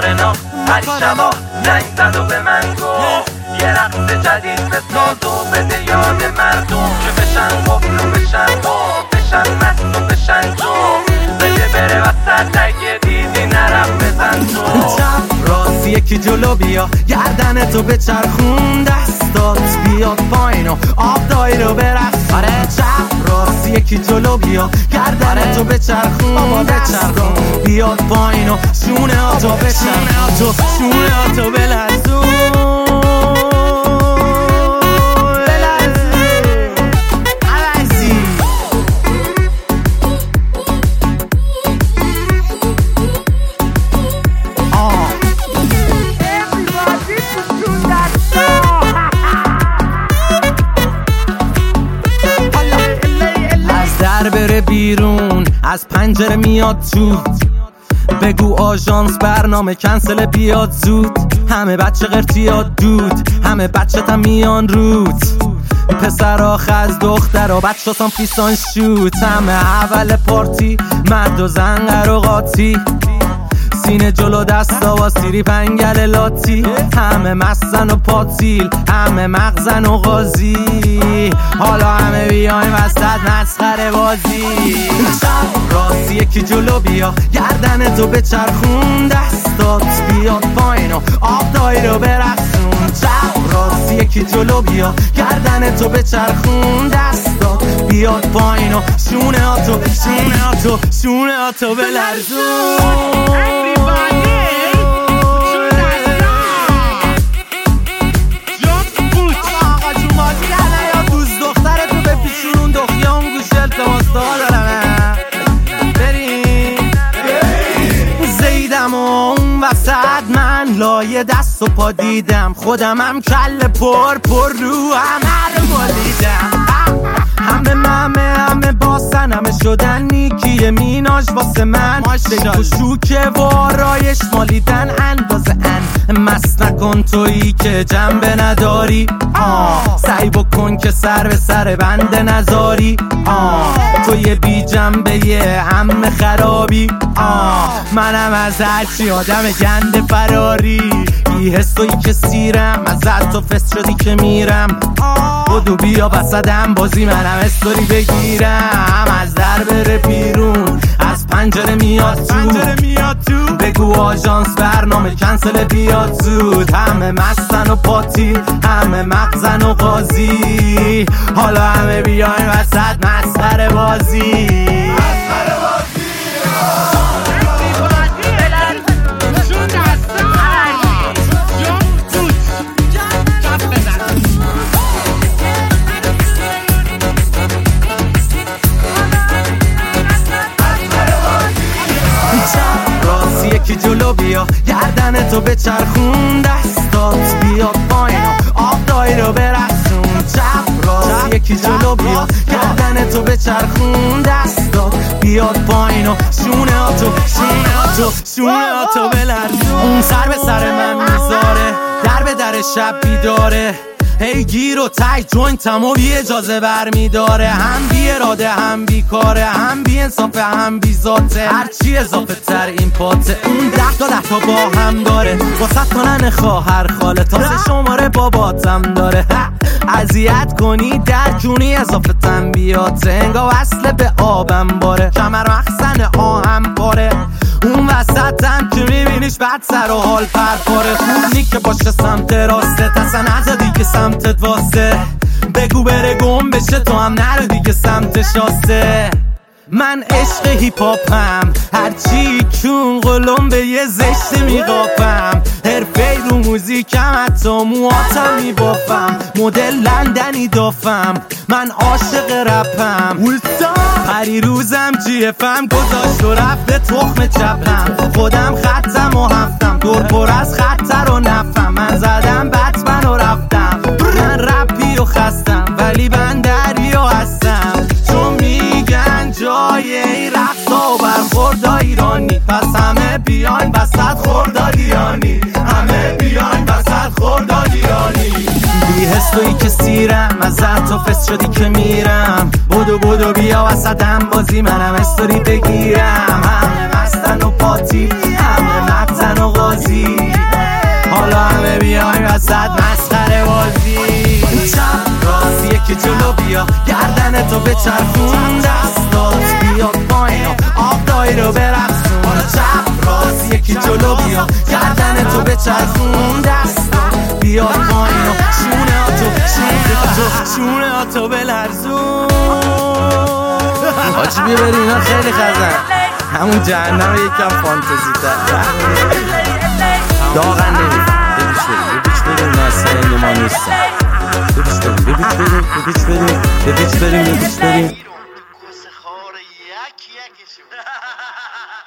کارنا هر شبا زنگ زد و به من گفت یه رقص جدید بساز و بده یاد مردم که بشن قفل و بشن بشن مست و بشن جو بده بره وسط اگه دیدی نرم بزن تو چپ راست یکی جلو بیا گردن تو بچرخون دستات بیاد پایین و آب دایی رو برقص آره چپ راست یکی جلو بیا گردن تو بچرخون دستات بیاد پایین و شونه ها تو بچرخون شونه ها تو بلرزون بره بیرون از پنجره میاد تو بگو آژانس برنامه کنسل بیاد زود همه بچه قرتیاد دود همه بچه تا میان رود پسر آخه از دختر و بچه سان پیسان شوت همه اول پارتی مرد و زن و قاطی سینه جلو دستا و سیری پنگل لاتی همه مستن و پاتیل همه مغزن و غازی حالا همه بیایم وسط مسخره بازی چپ راست یکی جلو بیا گردن تو بچرخون دستات بیاد پایین و آب دایی رو برقصون چپ راست یکی جلو بیا گردن تو بچرخون دستات بیاد پایین و شونه ها تو بلرزون من لایه دست و پا دیدم خودم هم کل پر رو همه رو بالیدم همه باسن همه شدن نیکیه میناش واسه من بگو شوکه و آرایش مالیدن اندازه مست نکن تویی که جنبه نداری سعی بکن که سر به سر بنده نذاری تو یه بی جنبه یه همه خرابی منم از هرچی آدم گنده فراری بی حسوی که سیرم از تو فست شدی که میرم بدو بیا وسطم بازی منم استوری بگیرم از در بره بیرون از پنجره میاد تو بگو آژانس برنامه کنسل بیاد زود همه مستن و پاتی همه مغزن و غازی حالا همه بیاین وسط مسخره بازی یکی جلو بیا گردن تو بچرخون دستات بیاد پایین و آب دایی رو برقصون چپ راست یکی جلو بیا گردن تو بچرخون دستات بیاد پایین و شونه ها تو بلرزون اون سر به سر من میذاره در به در شب بیداره هی گیر و تای جوینتم و بی اجازه برمیداره هم بی اراده هم بی کاره هم بی انصافه هم بی ذاته هرچی اضافه تر این پاته اون 10 تا با هم داره واسه کنن خواهر خاله تازه شماره باباتم داره اذیت کنی در جونی اضافه تنبیاته انگا وصله به آبم باره کمر مخزن آهم باره اون وسطم که میبینیش بعد سر و حال پرپاره خوب نی که باشه سمت راسته اصلا نزا دیگه سمتت واسه بگو بره گم بشه تو هم نرو دیگه سمت شاسته من عشق هیپ هاپم هرچی کون قلم به یه زشت میقاپم حرفه رو موزیکم حتی موهاتم میبافم مدل لندنی دافم من عاشق رپم پری روزم جیفم گذاشت و رفته تخم چپم خودم خطم و هفتم دور پر از خطر و نفم من زدم بتمن و رفتم من رپی و خستم ولی من دریا هستم چون میگن جای این رقصا و برخوردا ایرانی پس همه بیاین وسط خوردادیانی همه بیاین وسط خوردادیانی بی حسوی که سیرم از تو فست شدی که میرم بدو بیا وسطم بازی منم استوری بگیرم همه مستن و پاتی همه مغزن و غازی جلو بیا گردن تو به چرخون دستات بیاد پایین و آب دایی رو برقصون حالا چپ راست یکی جلو بیا گردن تو به چرخون دستات بیاد پایین و شونه ها تو بلرزون آجی بیبری اینا خیلی خزن همون جهنم یکم فانتزی تر داغن نمید ببیچ بریم ناسه ما نیستم ببیچ بریم